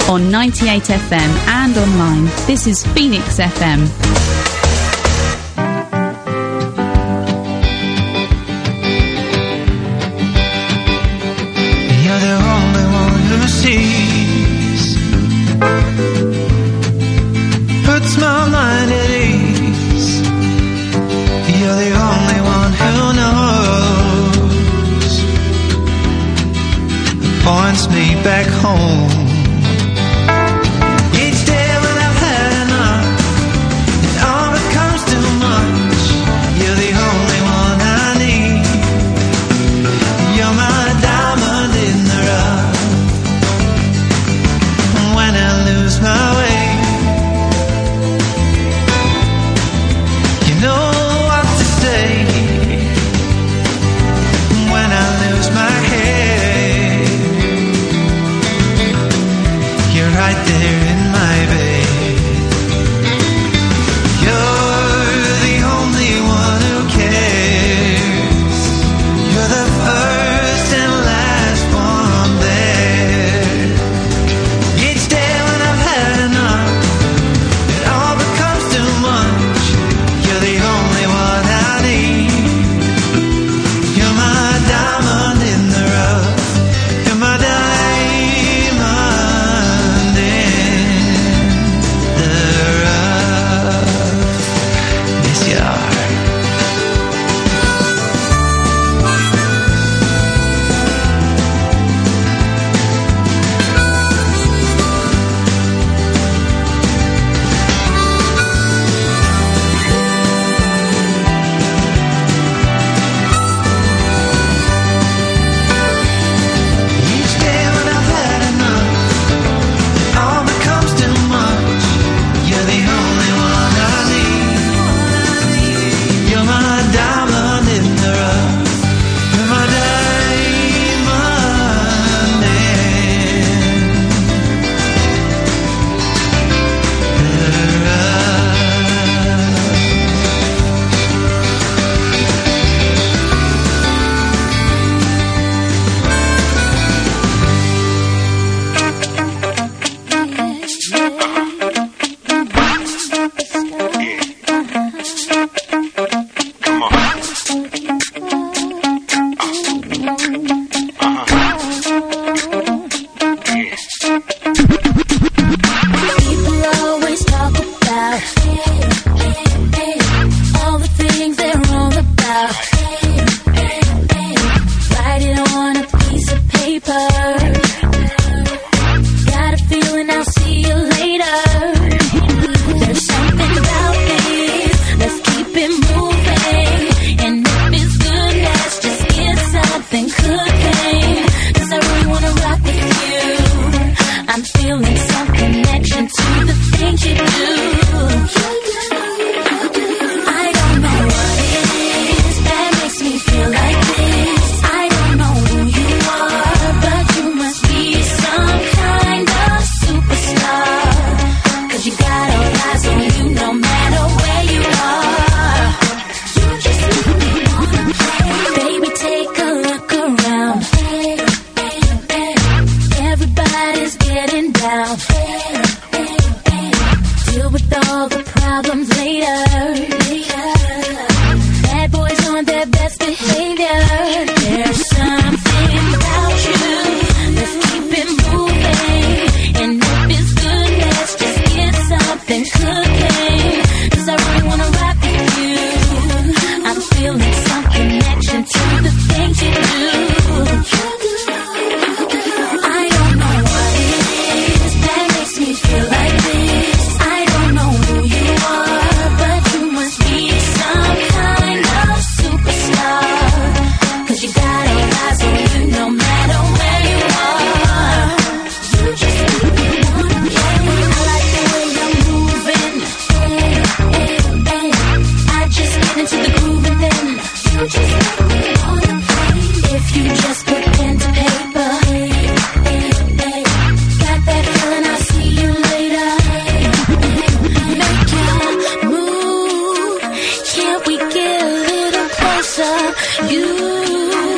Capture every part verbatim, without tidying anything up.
on ninety-eight F M and online. This is Phoenix F M. You're the only one who sees, puts my mind at ease. You're the only one who knows, points me back home.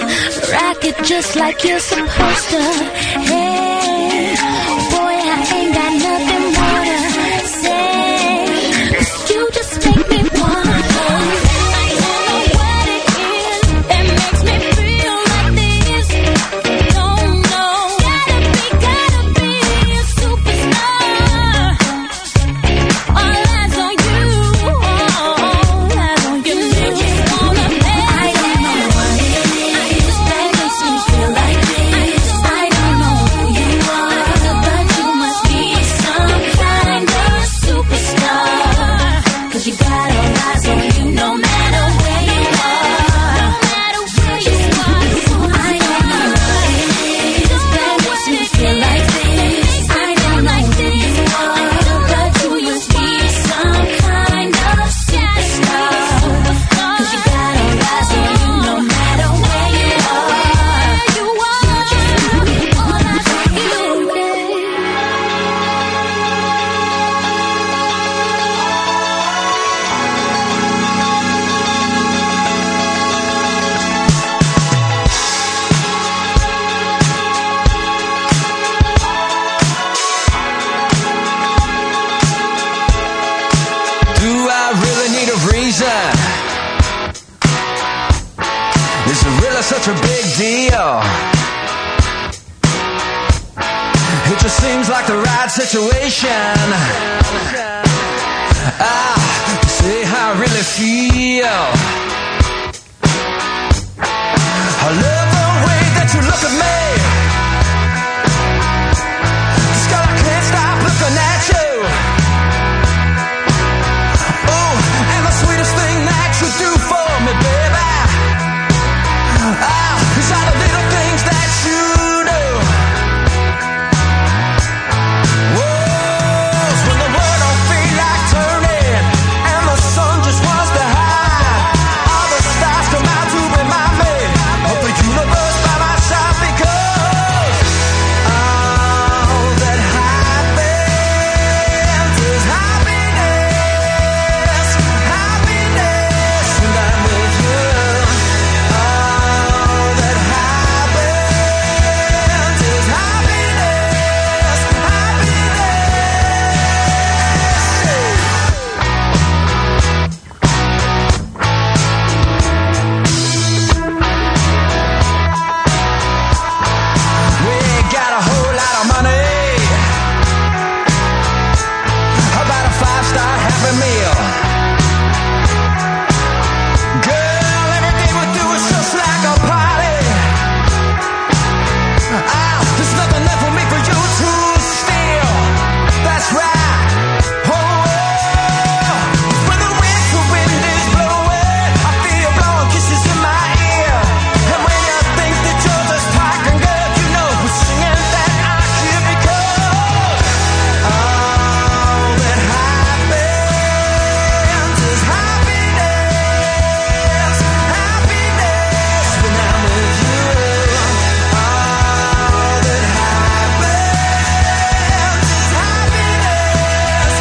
Just like you're supposed to. Hey, boy, I ain't such a big deal. It just seems like the right situation. Ah, say how I really feel. I love the way that you look at me. Just girl, I can't stop looking at you. Oh, and the sweetest thing that you do for me, baby, ah, is all the little things that you do. Whoa, when the world don't feel like turning and the sun just wants to hide, all the stars come out to remind me of the universe by my side, because all that happens is happiness, happiness when I'm with you. All that happens is happiness, We got a whole lot of money, about a five-star Happy Meal. Girl, every day we do is just like a party. Ah, there's nothing left for me for you to steal. That's right. Oh, when the winter wind is blowing, I feel blowing kisses in my ear. And when you think that you're just talking, girl, you know we're singing that I hear, because all that happens is happiness, happiness when I'm with you. All that happens is happiness,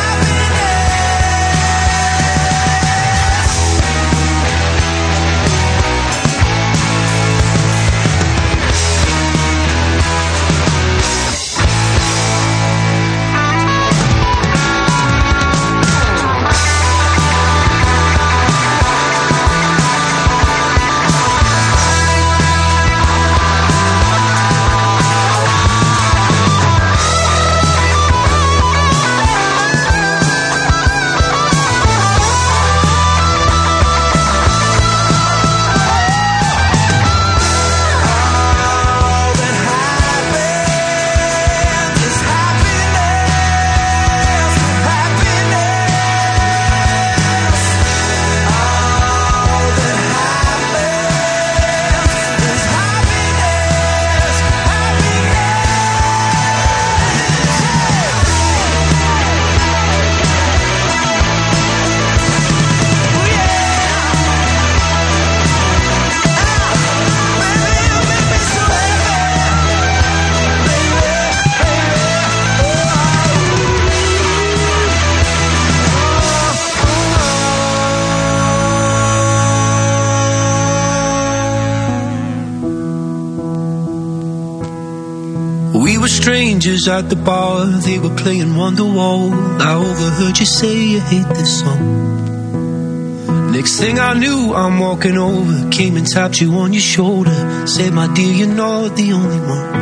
We were strangers at the bar, they were playing Wonderwall. I overheard you say you hate this song. Next thing I knew, I'm walking over, came and tapped you on your shoulder, said, my dear, you're not the only one.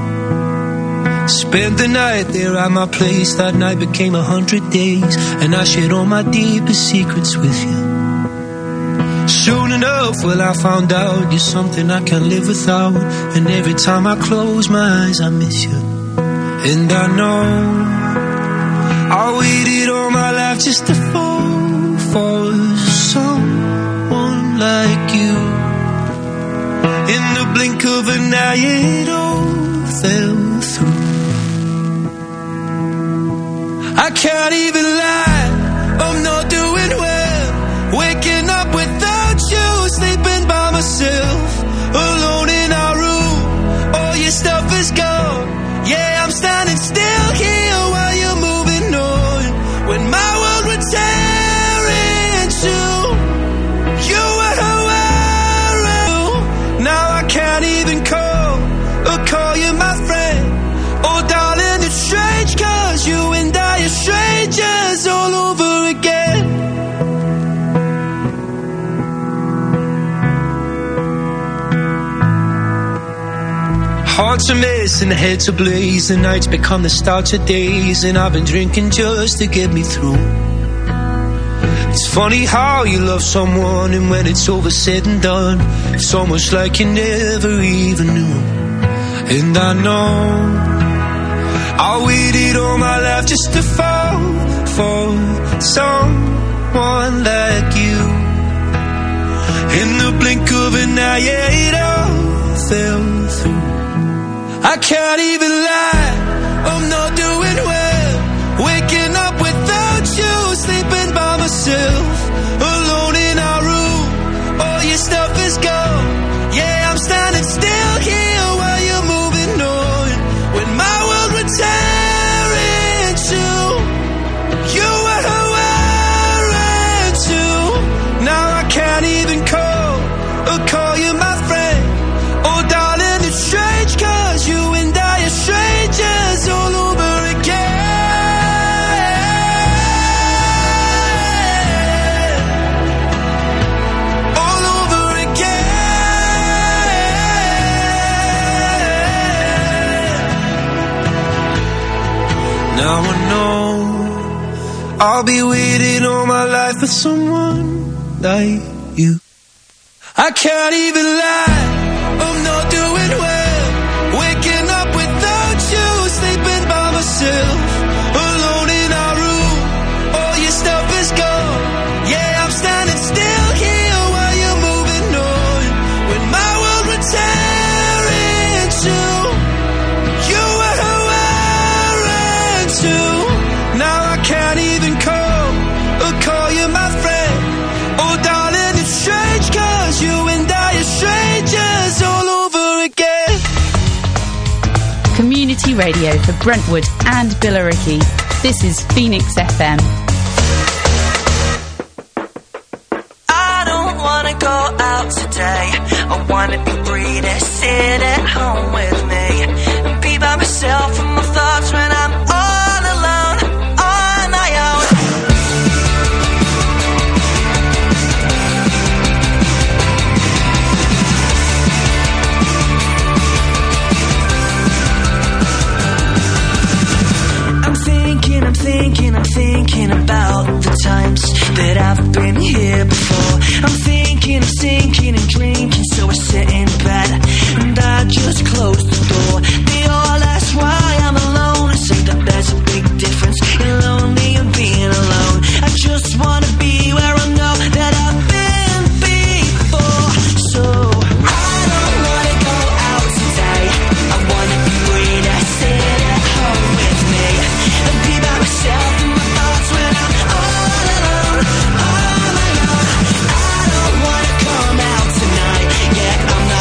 Spent the night there at my place, that night became a hundred days, and I shared all my deepest secrets with you. Soon enough, well, I found out you're something I can't live without, and every time I close my eyes, I miss you. And I know I waited all my life just to fall for someone like you. In the blink of an eye, it all fell through. I can't even lie, I'm not doing well, waking up without you, sleeping by myself, alone in our room, all your stuff is gone. Yeah, I'm standing still here while you're moving on, when my world would tear in two. You were around, now I can't even call or call you my friend. Oh darling, it's strange, cause you and I are strangers. hearts are mess and the heads are blaze. The nights become the start of days, and I've been drinking just to get me through. It's funny how you love someone, and when it's over said and done, it's almost like you never even knew. And I know I waited all my life just to fall for someone like you. In the blink of an eye, yeah, it all fell through. I can't even lie, I'm not doing well. Waking up without you, sleeping by myself, alone in our room, all your stuff is gone. Yeah, I'm standing still here while you're moving on. When my world would tear in two, you were who I ran to. Now I can't even call or call you my friend. Oh darling, it's strange, cause you and I are strangers all over again. All over again. Now I know I'll be waiting all my life for someone like you. I can't even lie, I'm not doing well. Waking up without you, sleeping by myself, alone in our room, all your stuff is gone. Yeah, I'm standing still here while you're moving on. When my world would tear in two, you were who I ran to. Now I can't even call or call you my friend. Oh darling, it's strange, cause you and I are strangers all over again. Community radio for Brentwood and Billericay. This is Phoenix F M. I don't wanna go out today. I wanna be free to sit at home with me and be by myself with my thoughts when I'm all alone on my own. I'm thinking, I'm thinking, I'm thinking about the times that I've been here before. I'm thinking, I'm thinking and drinking, so I sit in bed and I just close the door. They all ask why I'm alone. I say that there's a big difference in lonely and being alone. I just wanna be where I know that I've been before. So I don't wanna go out today. I wanna be free to sit at home with me and be by myself in my thoughts when I'm all alone on my own. I don't wanna come out tonight. Yeah, I'm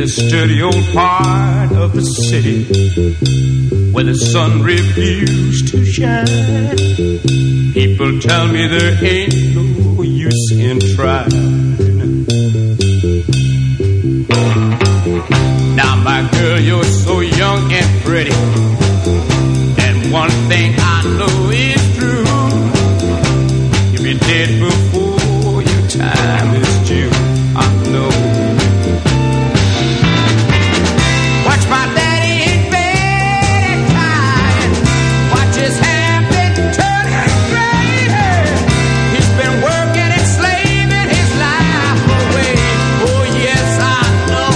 this dirty old part of the city where the sun refused to shine. People tell me there ain't no use in trying. Now my girl, you're so young and pretty, and one thing I know is true, you'll be dead before your time is due. I know. Watch my daddy in bed at night, watch his hair been turning gray. He's been working and slaving his life away. Oh yes, I know.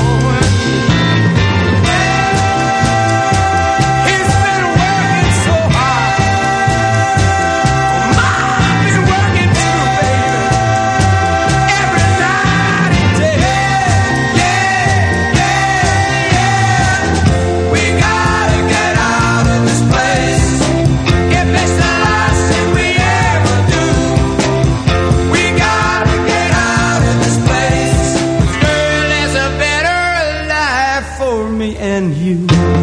He's been working so hard. I've been working too, baby, every night and day. Yeah, yeah, yeah. We gotta get out of this place. If it's the last thing we ever do, we gotta get out of this place. Girl, there's a better life for me and you.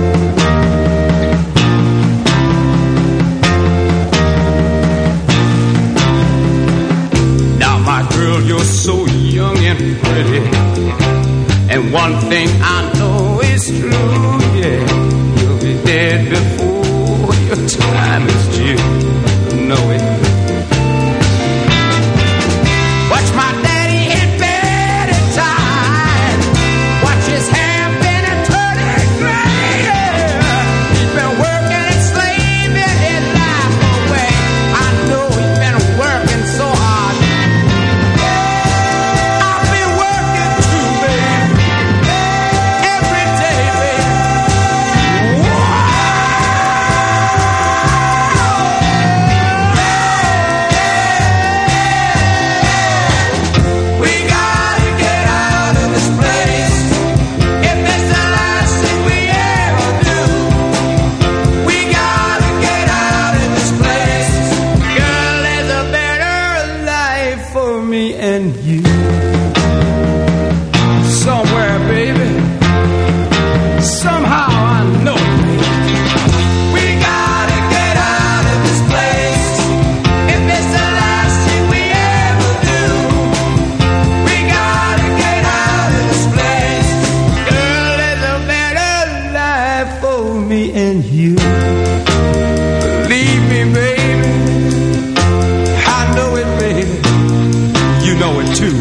Now, my girl, you're so young and pretty, and one thing I know is true, yeah, you'll be dead before your time is due. Know it. Watch my daddy in bed at time, watch his hair been a turning gray. He's been working and slaving his life away. I know he's been working so hard. I've been working too, baby, every day, baby. We gotta get out of this place. If it's the last thing we ever do, we gotta get out of this place. Girl, there's a better life for me and you. Somewhere, baby. Somehow I know it, baby. We gotta get out of this place. If it's the last thing we ever do, we gotta get out of this place. Girl, there's a better life for me and you. Believe me, baby, I know it, baby. You know it too.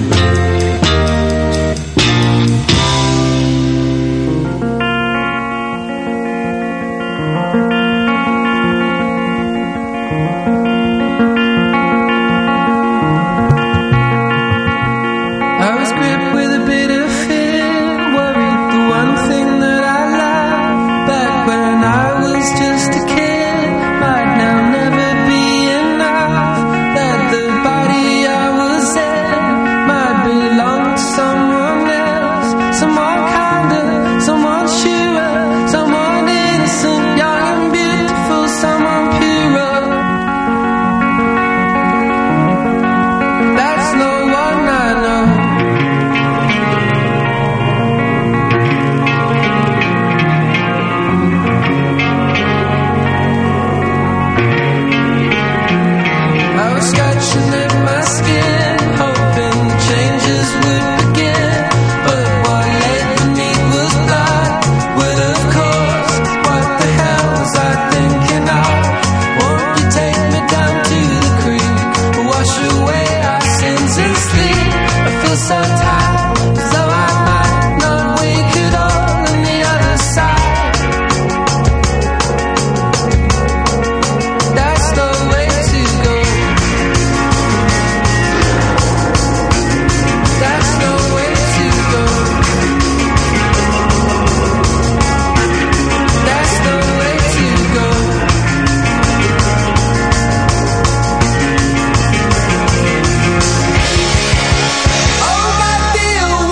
I was gripped with a bit of fear, worried the one thing that I loved back when I was just a kid might now never be enough. That the body I was in might belong to someone else, someone kinder, someone surer, someone innocent, young and beautiful, someone purer. That's no one I know. I was scratching at my skin, hoping changes would begin. But what led to me was blood. Well, of course, what the hell was I thinking of? Won't you take me down to the creek, wash away our sins and sleep? I feel so tired, as though I might not wake at all on the other side. That's the way to go. That's the way to go. That's the way to go. Oh, my dear,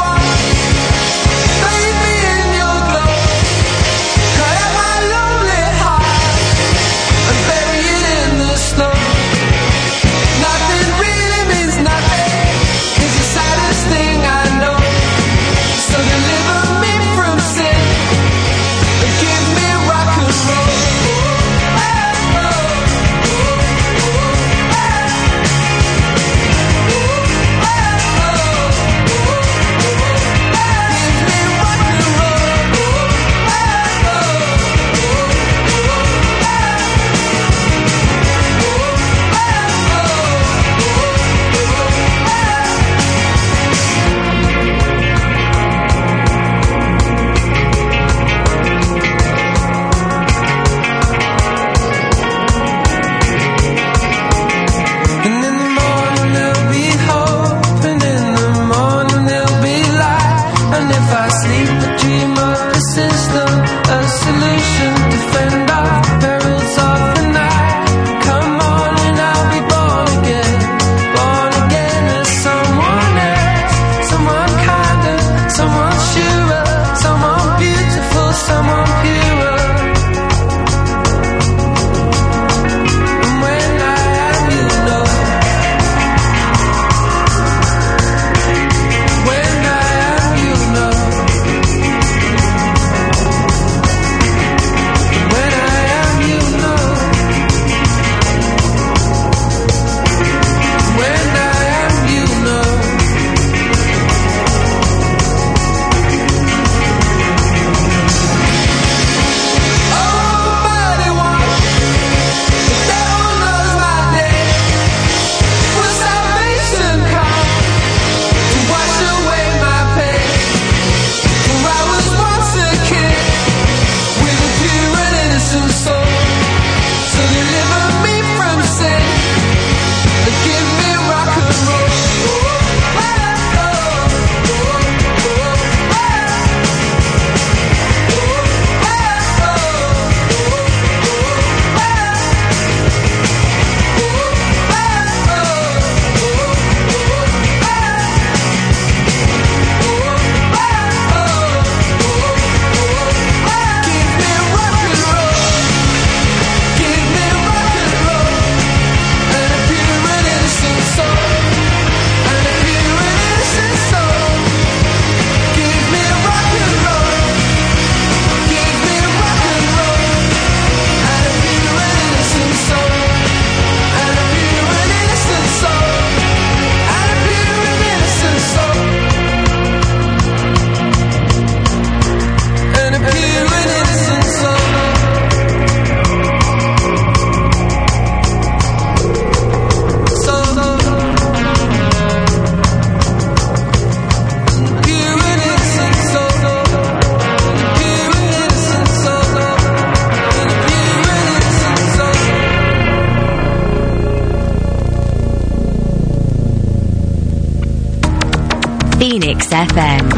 F M.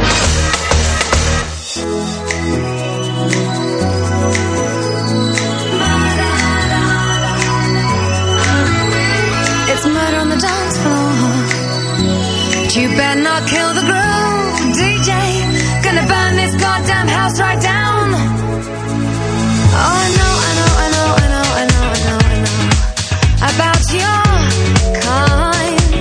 It's murder on the dance floor. But you better not kill the groove, D J. Gonna burn this goddamn house right down. Oh, I know, I know, I know, I know, I know, I know, I know about your kind.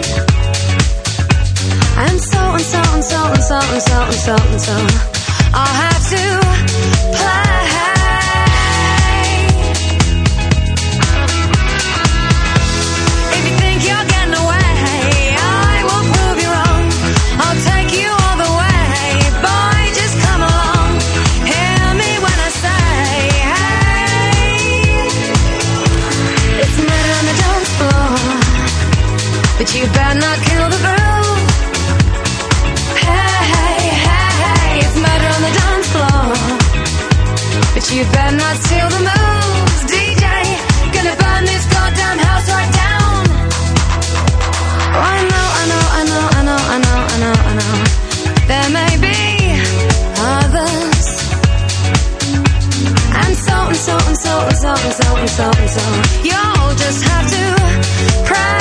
And so and so and so and so and so and so and so I'll have to play. But you better not kill the groove. Hey, hey, hey, hey, it's murder on the dance floor. But you better not steal the moves, D J. Gonna burn this goddamn house right down. Oh, I know, I know, I know, I know, I know, I know, I know. There may be others. And so and so and so and so and so and so and so. You'll just have to pray.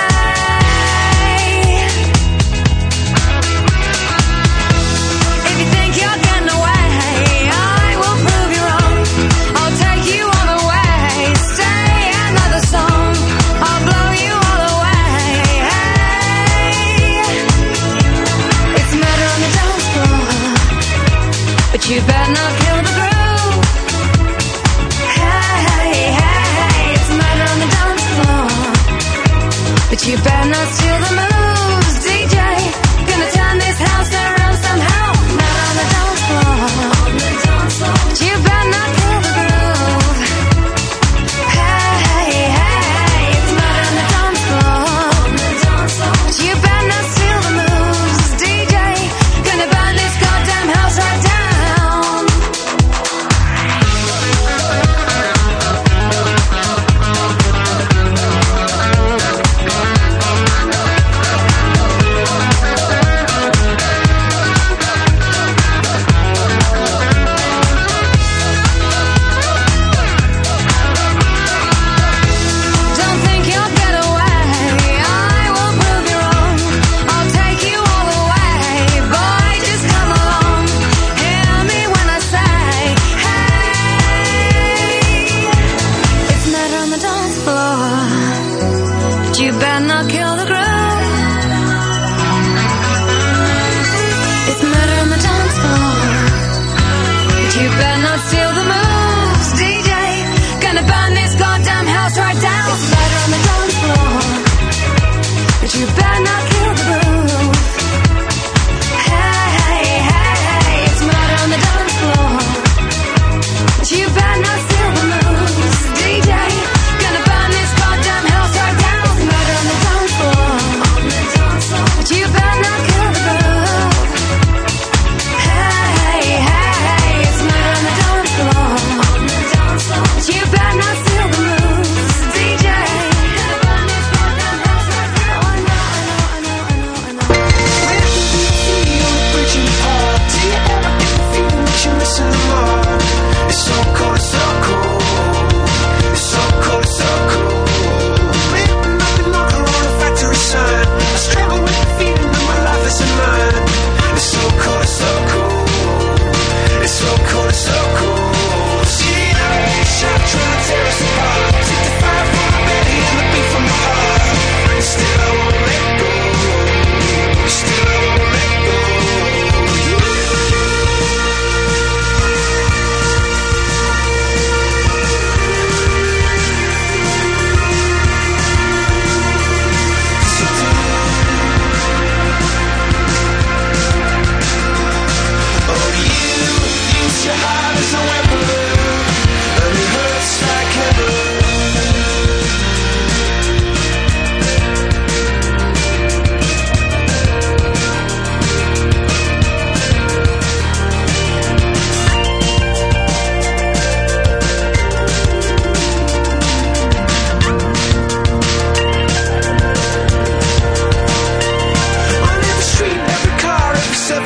You better not kill the groove. Hey, hey, hey, hey, it's murder on the dance floor. But you better not steal the moves, D J. Gonna turn this house around somehow. Murder on the dance floor. But you better not kill the groove. Hey, hey, hey, it's murder on the dance floor. But you better not steal the moves, D J. Gonna burn this goddamn house right down. You better not kill the groove. It's murder on the dance floor. But you better not steal the moves, D J. Gonna burn this goddamn house right down. It's murder on the dance floor. But you better not kill the groove. Hey, hey, hey, hey, it's murder on the dance floor. But you better not steal the moves, D J. Gonna burn this goddamn house right down. But you better not kill the groove. Hey, hey, it's murder on the dance floor. But you better not steal the moves, D J. Oh, I know, I know, I know.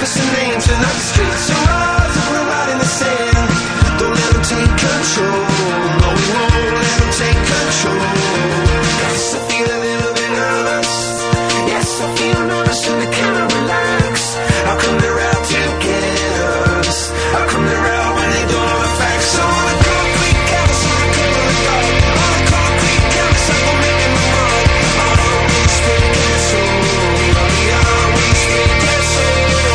What's the name? Turn up the streets and roads and we're right in the sand. Don't let them take control. No, we won't let them take control. Yes, I feel a little bit nervous. Yes, I feel nervous and I cannot relax. How come they're out to get us? How come they're out when they don't have the facts? So on the concrete canvas, on the cover of God. On the concrete canvas, I'm gonna make them run. Are we speaking soul? Are we speaking soul?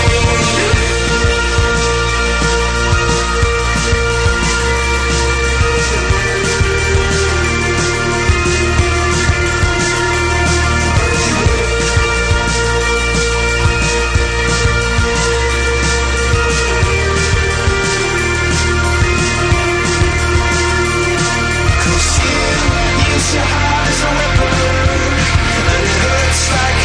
Your heart is a weapon, and it hurts like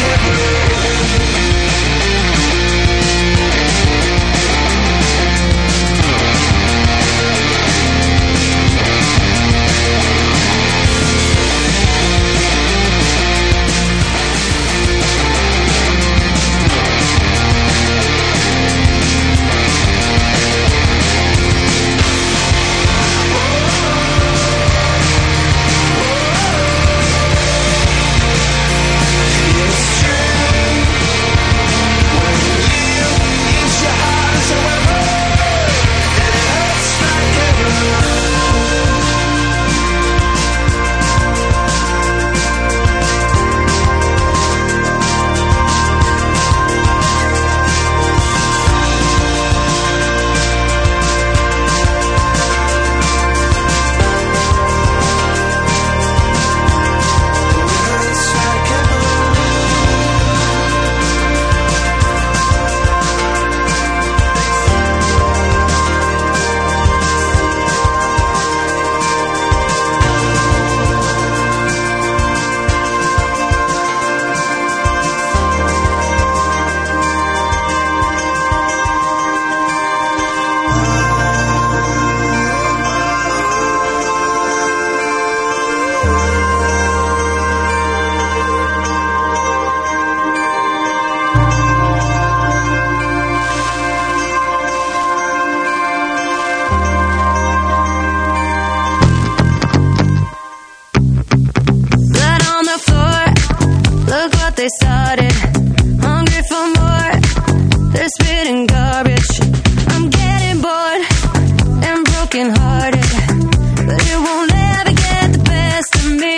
they started. Hungry for more, they're spitting garbage. I'm getting bored and brokenhearted, but it won't ever get the best of me.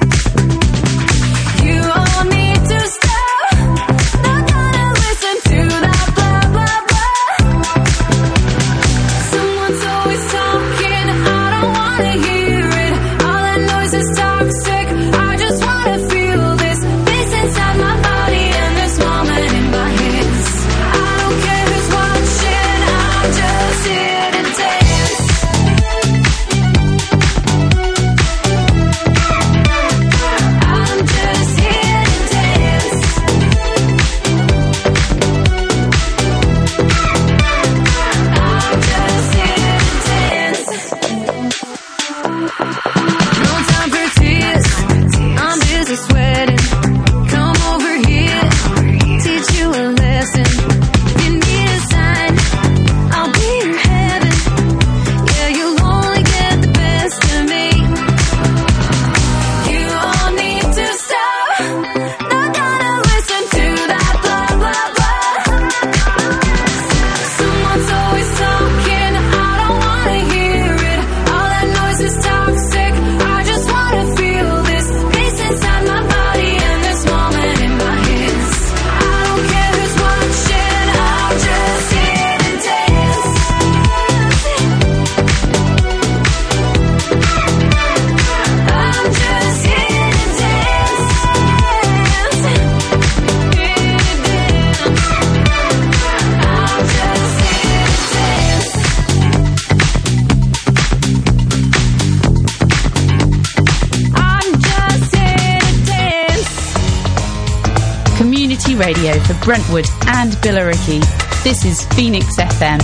You all need to stop. Not gonna listen to that blah blah blah. Someone's always talking, I don't wanna hear it. All that noise is toxic. I just wanna feel this, this inside my body and this moment in my hips. I don't care who's watching, I'm just here to dance. I'm just here to dance. I'm just here to dance. No time for tears, I'm busy sweating. Come over here, teach you a lesson. If you need a sign, I'll be your heaven. Yeah, you'll only get the best of me. You all need to stop. Not gonna listen to that blah blah blah. Someone's always talking, I don't wanna hear it. All that noise is toxic. I just wanna feel this peace inside my body and this moment in my hips. I don't care who's watching, I'm just here to dance. I'm just here to dance. I'm just here to dance. I'm just here to dance. Community radio for Brentwood and Billericay. This is Phoenix F M.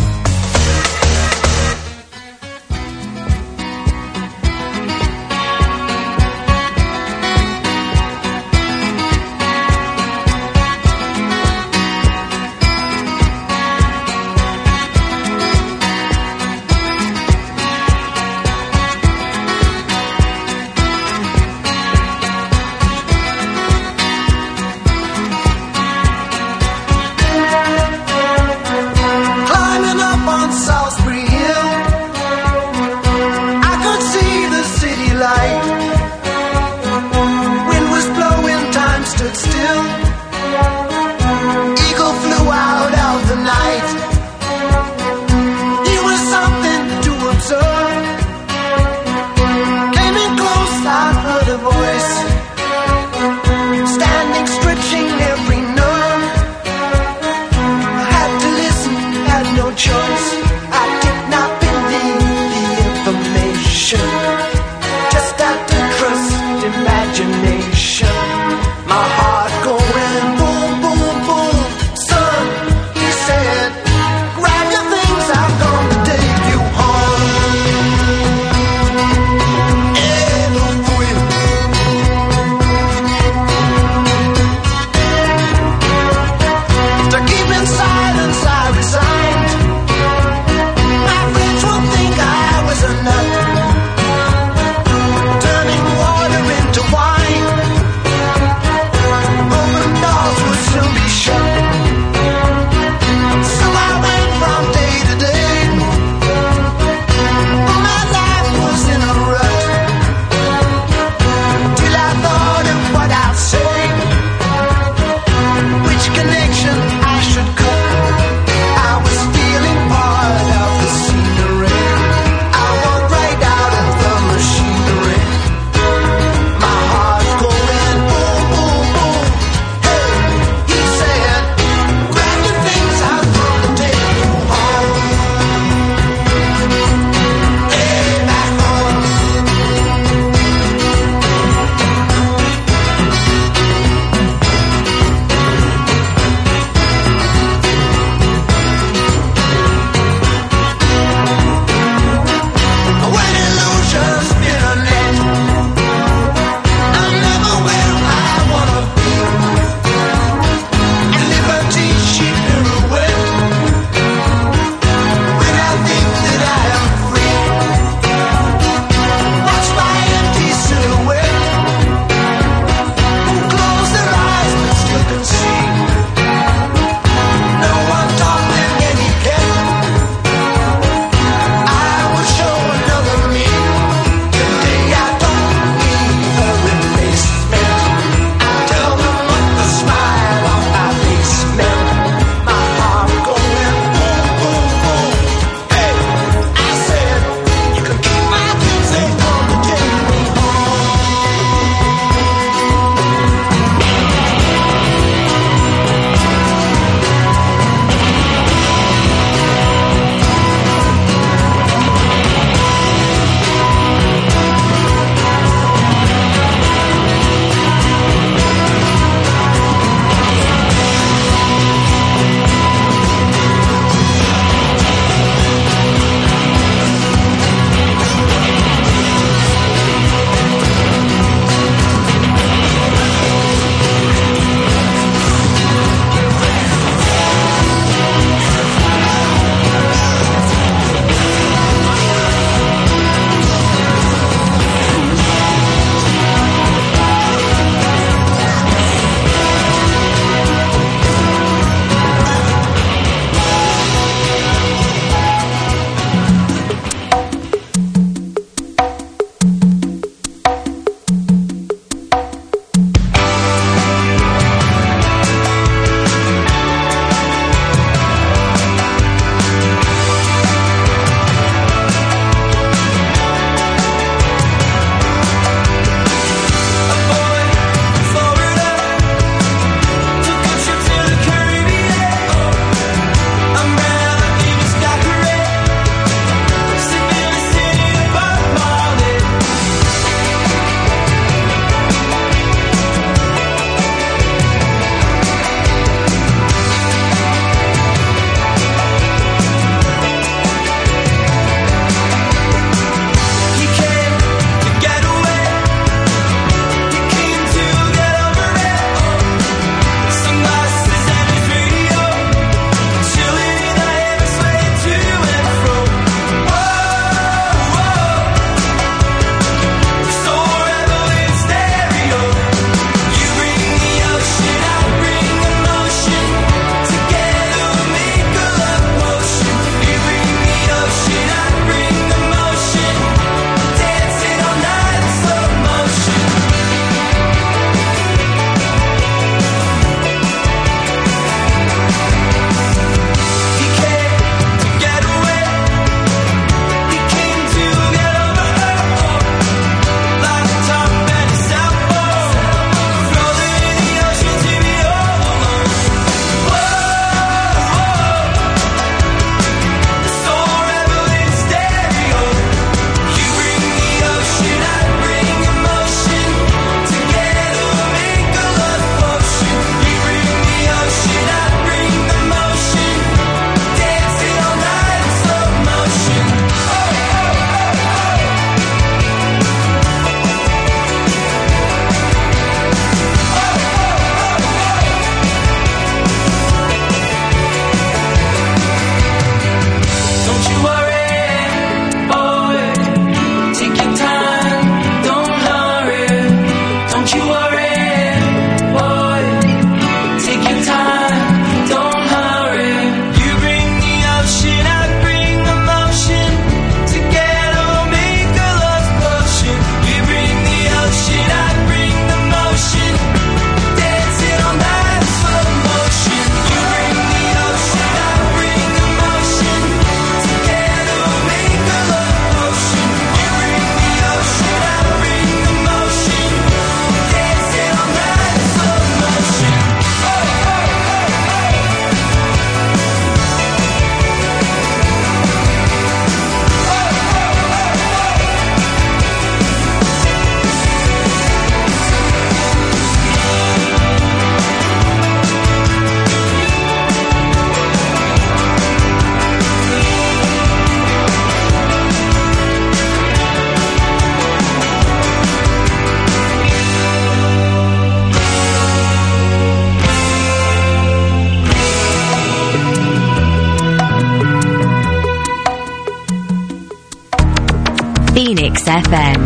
Phoenix F M.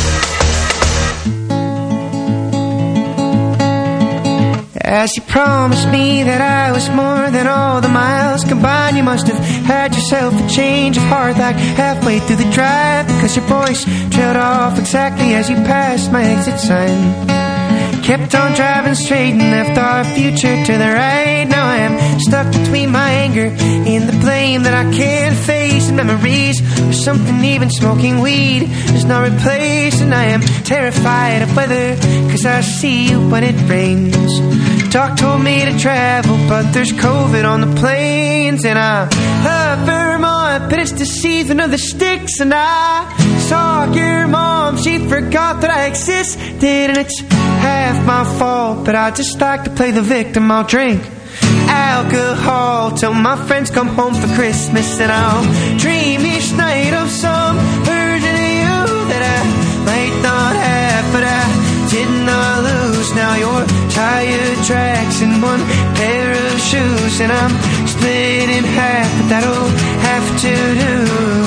As you promised me that I was more than all the miles combined, you must have had yourself a change of heart like halfway through the drive, because your voice trailed off exactly as you passed my exit sign. Kept on driving straight and left our future to the right. Now I am stuck between my anger and the blame that I can't face, and memories or something even smoking weed is not replaced. And I am terrified of weather, cause I see you when it rains. Doc told me to travel, but there's COVID on the planes. And I love Vermont, but it's the season of the sticks. And I saw your mom, she forgot that I existed. And it's half my fault, but I just like to play the victim. I'll drink alcohol till my friends come home for Christmas. And I'll dream each night of some version of you that I might not have, but I did not lose. Now you're tire tracks and one pair of shoes, and I'm split in half, but that'll have to do.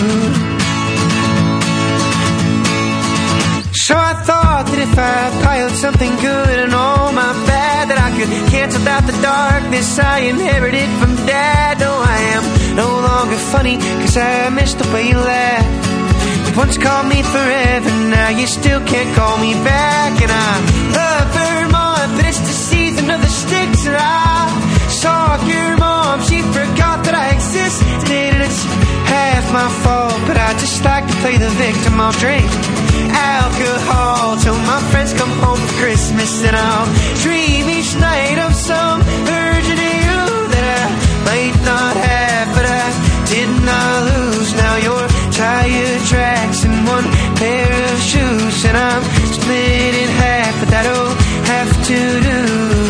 So I thought that if I piled something good and all my bad, that I could cancel out the darkness I inherited from Dad. No, I am no longer funny, cause I missed the way you laughed. You once called me forever, now you still can't call me back. And I love Vermont, but it's the season of the sticks. And I saw your mom, she forgot that I existed. And it's half my fault, but I just like to play the victim. I'll drink alcohol till my friends come home for Christmas. And I'll dream each night of some version of you that I might not have, but I did not lose. Now you're tire tracks and one pair of shoes, and I'm split in half, but that'll have to do.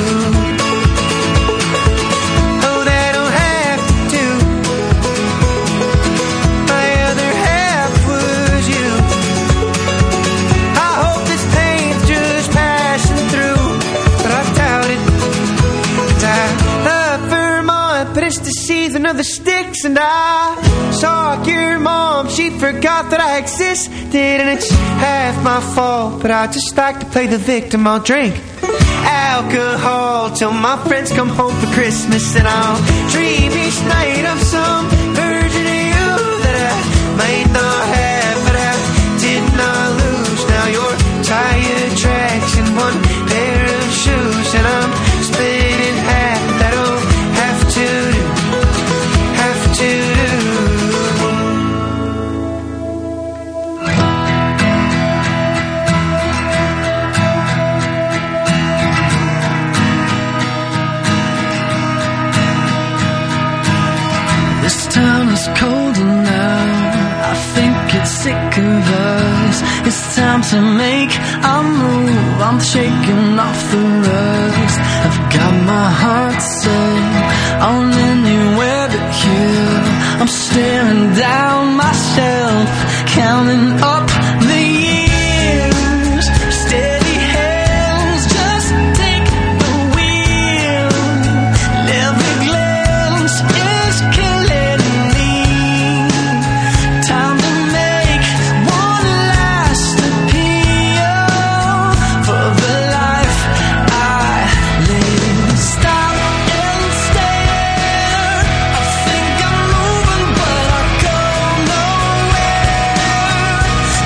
Oh, that'll have to do. My other half was you. I hope this pain's just passing through, but I doubt it. I love Vermont, but it's the season of the sticks. And I saw your mom, she forgot that I existed. And it's half my fault, but I just like to play the victim. I'll drink alcohol till my friends come home for Christmas. And I'll dream each night of some version of you that I might not have, but I did not lose. Now you're tire tracks and one pair of shoes, and I'm split in half. That'll have to do, have to do. This town is colder now, I think it's sick of us. It's time to make a move, I'm shaking off the rust. I've got my heart set on anywhere but here. I'm staring down myself, counting up the years. Steady hands, just take the wheel. Every glance is killing me. Time to make one last appeal for the life I live. Stop and stare. I think I'm moving, but I go nowhere.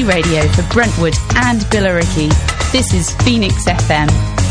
radio for Brentwood and Billericay. This is Phoenix F M.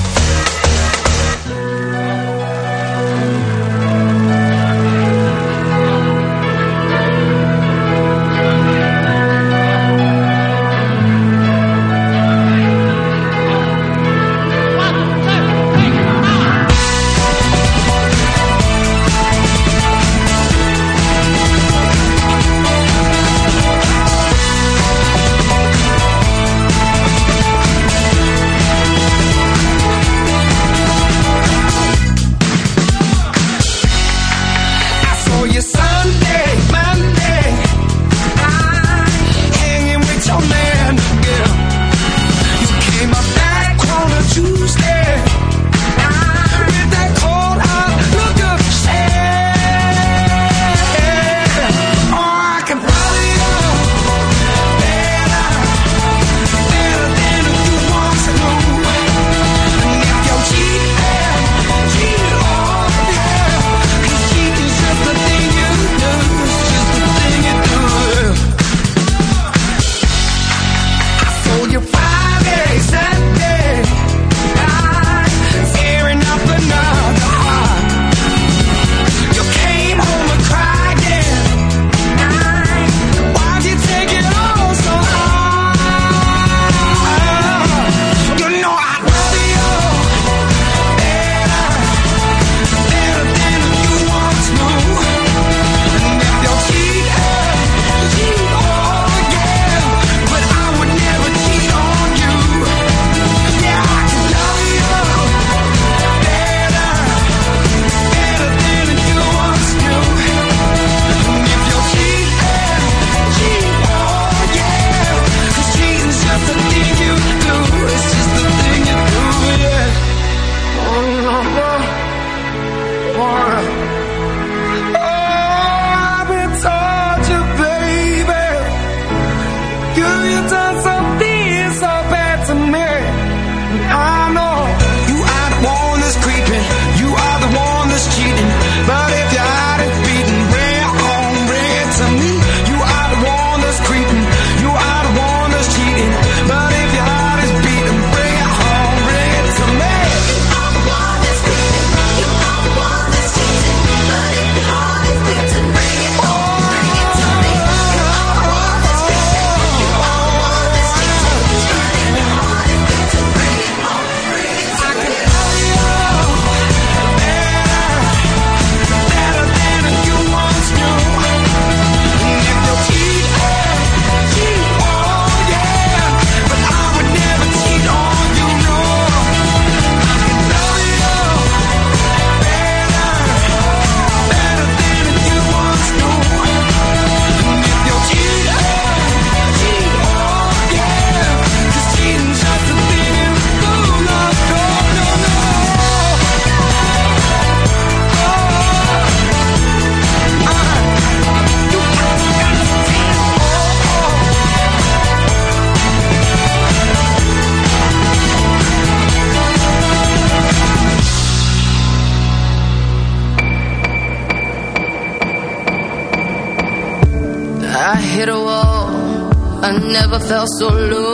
Felt so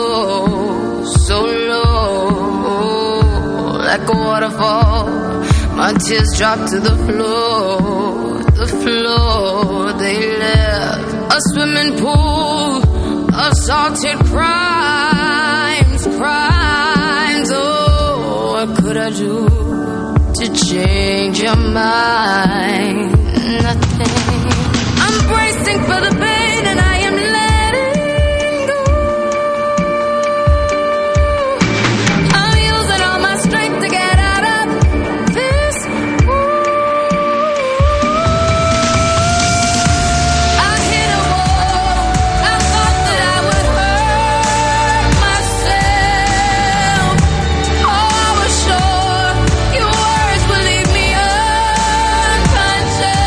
low, so low, like a waterfall. My tears dropped to the floor, the floor. They left a swimming pool of salted crimes, crimes. Oh, what could I do to change your mind? Nothing. I'm bracing for the pain and I am letting Conscious.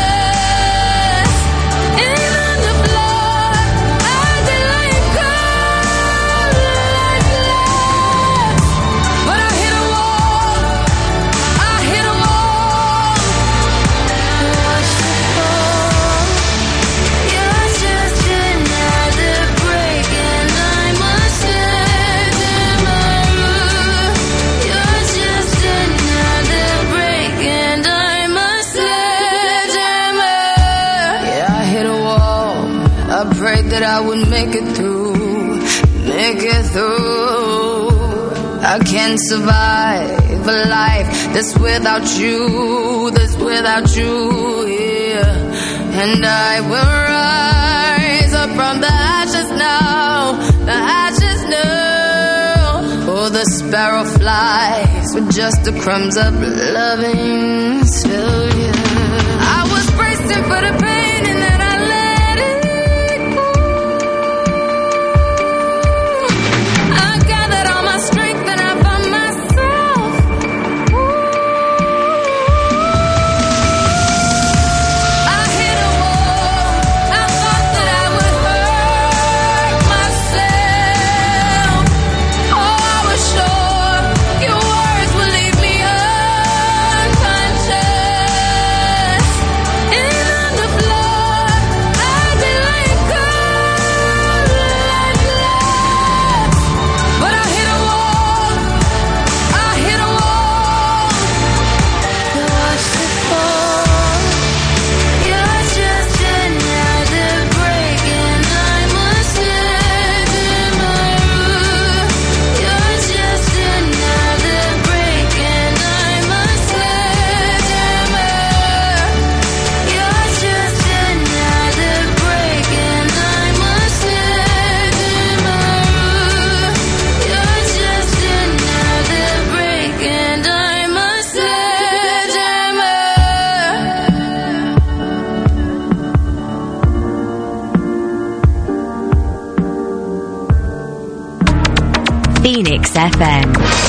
that I would make it through, make it through. I can't survive a life that's without you, that's without you, yeah. And I will rise up from the ashes now, the ashes now. Oh, the sparrow flies with just the crumbs of loving still, yeah. I was bracing for the pain and then I let it go. I gathered all my strength and I found myself. I hit a wall. I thought that I would hurt myself. Oh, I was sure your words would leave me unconscious. And on the floor, I'd be laying cold like glass. But I hit a wall. I hit a wall. Watch the fall. You're just another break, and I must live in my room. You're just another break, and I must live in my room. You're just another break, and I must live in my room. You're just another break, and I must live in my room. Phoenix F M.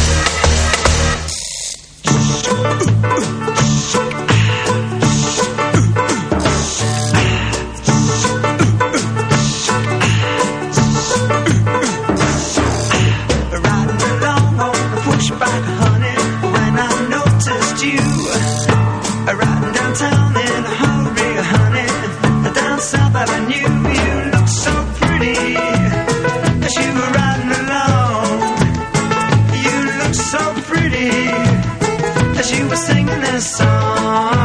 Riding along on the pushback, honey, when I noticed you. Riding downtown in a hurry, honey, down South Avenue. You look so pretty as you were riding along. You look so pretty as you were singing this song.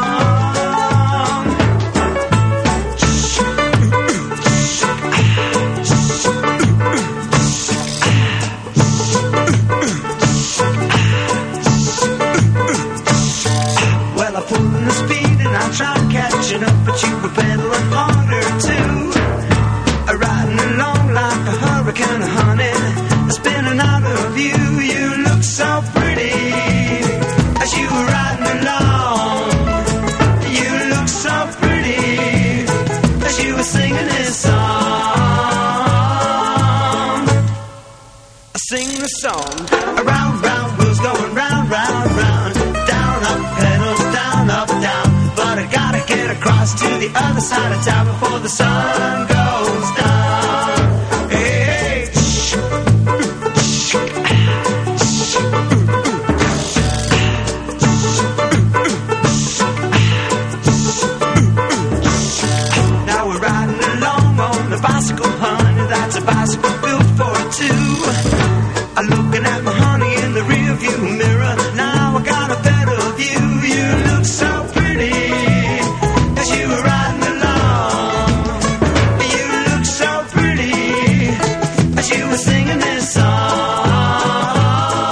Well, I pulled in the speed and I tried catching up, but you were pedaling harder too. Riding along like a hurricane, honey, spinning out of you. You look so pretty as you were riding along. You look so pretty as you were singing this song. I sing the song. Around, round, wheels going round, round, round. Down, up, pedals, down, up, down. But I gotta get across to the other side of town before the sun goes down. Hey, hey. Now we're riding along on a bicycle, honey. That's a bicycle built for two. I'm looking at my honey in the rearview mirror. Now I got a better view. You look so pretty as you were riding along. You look so pretty as you were singing this song.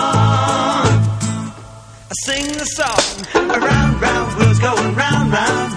I sing the song. Around, round, wheels going round, round.